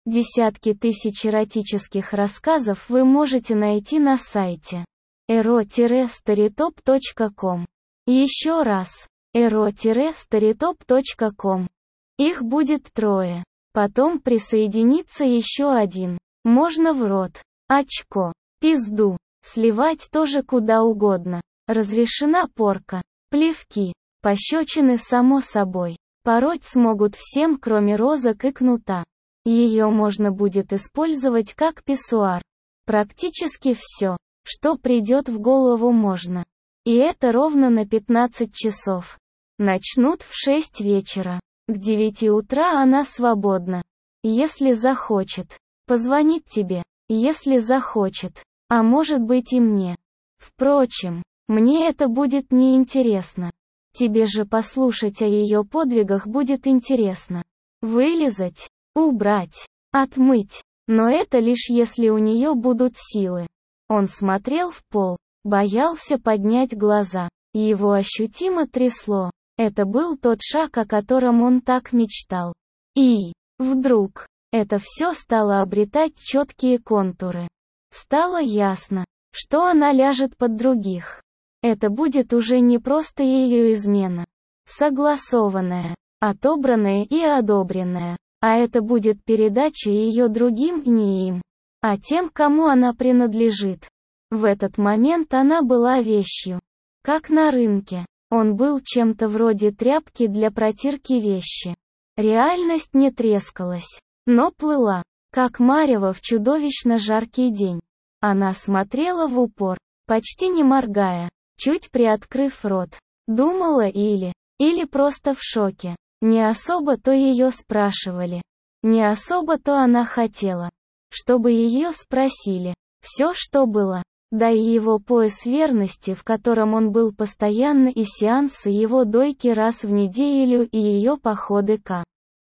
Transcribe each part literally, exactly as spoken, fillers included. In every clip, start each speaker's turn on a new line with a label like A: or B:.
A: Десятки тысяч эротических рассказов вы можете найти на сайте эро старитоп точка ком. Еще раз, эро старитоп точка ком. Их будет трое. Потом присоединится еще один. Можно в рот, очко, пизду, сливать тоже куда угодно. Разрешена порка, плевки, пощечины само собой. Пороть смогут всем, кроме розок и кнута. Ее можно будет использовать как писсуар. Практически все, что придет в голову, можно. И это ровно на пятнадцать часов. Начнут в шесть вечера. К девяти утра она свободна. Если захочет. Позвонит тебе. Если захочет. А может быть и мне. Впрочем, мне это будет неинтересно. Тебе же послушать о ее подвигах будет интересно. Вылизать, убрать, отмыть. Но это лишь если у нее будут силы. Он смотрел в пол, боялся поднять глаза. Его ощутимо трясло. Это был тот шаг, о котором он так мечтал. И вдруг это все стало обретать четкие контуры. Стало ясно, что она ляжет под других. Это будет уже не просто ее измена. Согласованная, отобранная и одобренная. А это будет передача ее другим, не им, а тем, кому она принадлежит. В этот момент она была вещью. Как на рынке. Он был чем-то вроде тряпки для протирки вещи. Реальность не трескалась, но плыла, как марево в чудовищно жаркий день. Она смотрела в упор, почти не моргая, чуть приоткрыв рот. Думала или, или просто в шоке. Не особо-то ее спрашивали. Не особо-то она хотела, чтобы ее спросили. Все, что было. Да и его пояс верности, в котором он был постоянно, и сеансы его дойки раз в неделю, и ее походы к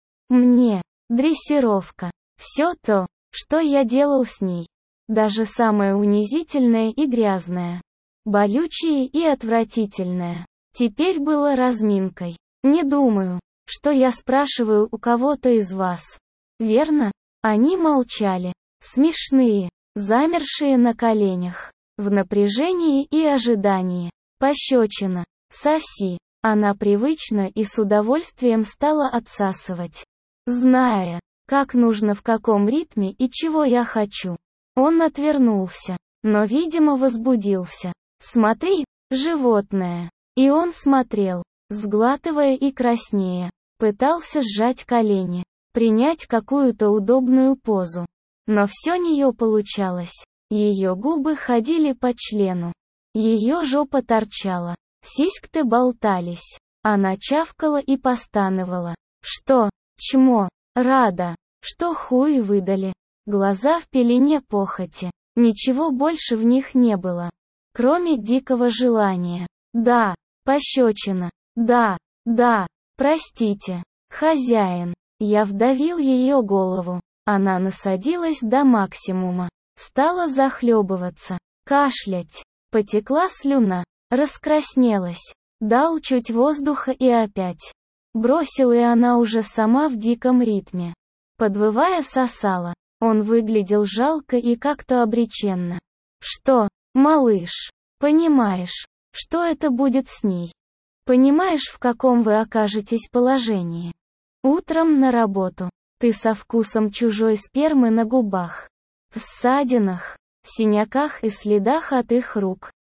A: мне. Дрессировка. Все то, что я делал с ней. Даже самое унизительное и грязное. Болючее и отвратительное. Теперь было разминкой. Не думаю, что я спрашиваю у кого-то из вас. Верно? Они молчали. Смешные, замершие на коленях. В напряжении и ожидании. Пощечина. Соси. Она привычно и с удовольствием стала отсасывать. Зная, как нужно, в каком ритме и чего я хочу. Он отвернулся, но, видимо, возбудился. Смотри, животное. И он смотрел, сглатывая и краснея. Пытался сжать колени, принять какую-то удобную позу. Но все нее получалось. Ее губы ходили по члену. Ее жопа торчала. Сиськи болтались. Она чавкала и постановала. Что? Чмо? Рада. Что хуй выдали. Глаза в пелене похоти. Ничего больше в них не было. Кроме дикого желания. Да. Пощечина. Да. Да. Простите. Хозяин. Я вдавил ее голову. Она насадилась до максимума. Стала захлебываться. Кашлять. Потекла слюна. Раскраснелась. Дал чуть воздуха и опять. Бросил, и она уже сама в диком ритме. Подвывая, сосала. Он выглядел жалко и как-то обреченно. Что, малыш, понимаешь, что это будет с ней? Понимаешь, в каком вы окажетесь положении? Утром на работу. Ты со вкусом чужой спермы на губах. В ссадинах, синяках и следах от их рук.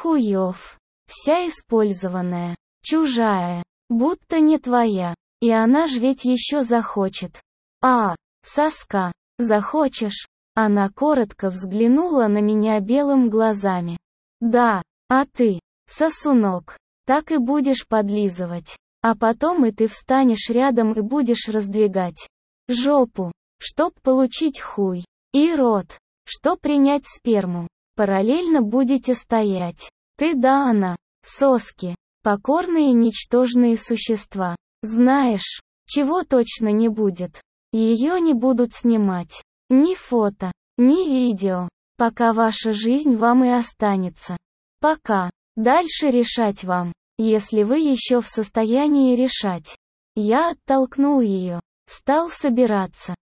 A: Хуёв. Вся использованная. Чужая. Будто не твоя. И она ж ведь еще захочет. А, соска. Захочешь? Она коротко взглянула на меня белым глазами. Да, а ты, сосунок, так и будешь подлизывать. А потом и ты встанешь рядом и будешь раздвигать жопу, чтоб получить хуй. И рот, что принять сперму. Параллельно будете стоять. Ты да она. Соски. Покорные ничтожные существа. Знаешь, чего точно не будет? Ее не будут снимать. Ни фото, ни видео. Пока ваша жизнь вам и останется. Пока. Дальше решать вам, если вы еще в состоянии решать. Я оттолкнул ее. Стал собираться.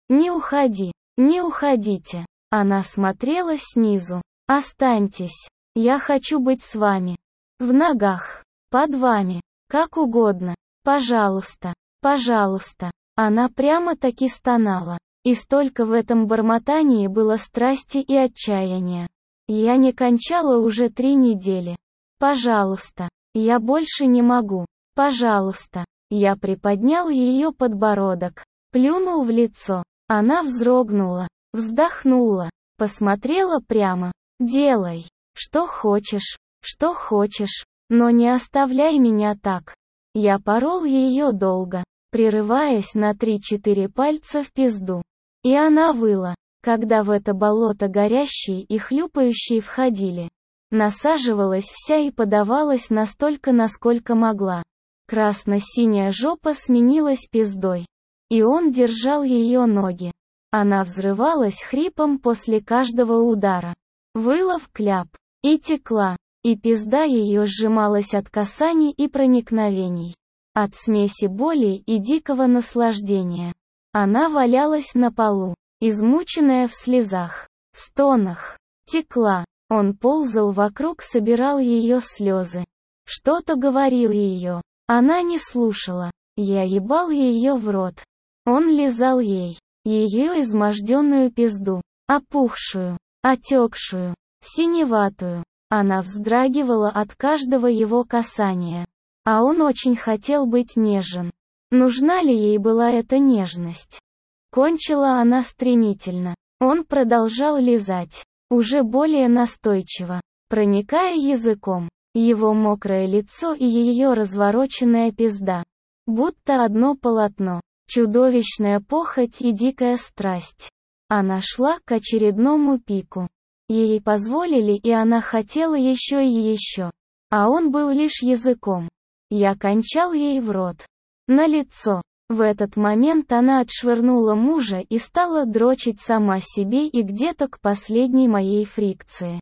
A: Не уходи, не уходите. Она смотрела снизу. Останьтесь. Я хочу быть с вами. В ногах. Под вами. Как угодно. Пожалуйста. Пожалуйста. Она прямо-таки стонала. И столько в этом бормотании было страсти и отчаяния. Я не кончала уже три недели. Пожалуйста. Я больше не могу. Пожалуйста. Я приподнял ее подбородок. Плюнул в лицо. Она вздрогнула. Вздохнула. Посмотрела прямо. Делай. Что хочешь. Что хочешь. Но не оставляй меня так. Я порол ее долго, прерываясь на три-четыре пальца в пизду. И она выла, когда в это болото горящие и хлюпающие входили. Насаживалась вся и подавалась настолько, насколько могла. Красно-синяя жопа сменилась пиздой. И он держал ее ноги. Она взрывалась хрипом после каждого удара. Выла в кляп. И текла. И пизда ее сжималась от касаний и проникновений. От смеси боли и дикого наслаждения. Она валялась на полу, измученная в слезах, стонах. Текла. Он ползал вокруг, собирал ее слезы. Что-то говорил ее. Она не слушала. Я ебал ее в рот. Он лизал ей. Ее изможденную пизду. Опухшую. Отекшую. Синеватую. Она вздрагивала от каждого его касания. А он очень хотел быть нежен. Нужна ли ей была эта нежность? Кончила она стремительно. Он продолжал лизать. Уже более настойчиво. Проникая языком. Его мокрое лицо и ее развороченная пизда. Будто одно полотно. Чудовищная похоть и дикая страсть. Она шла к очередному пику. Ей позволили, и она хотела еще и еще. А он был лишь языком. Я кончал ей в рот. На лицо. В этот момент она отшвырнула мужа и стала дрочить сама себе и где-то к последней моей фрикции.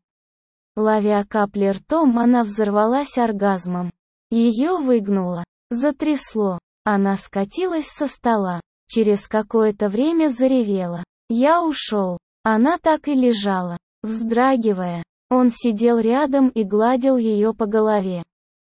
A: Ловя капли ртом, она взорвалась оргазмом. Ее выгнуло. Затрясло. Она скатилась со стола. Через какое-то время заревела. Я ушел. Она так и лежала, вздрагивая. Он сидел рядом и гладил ее по голове.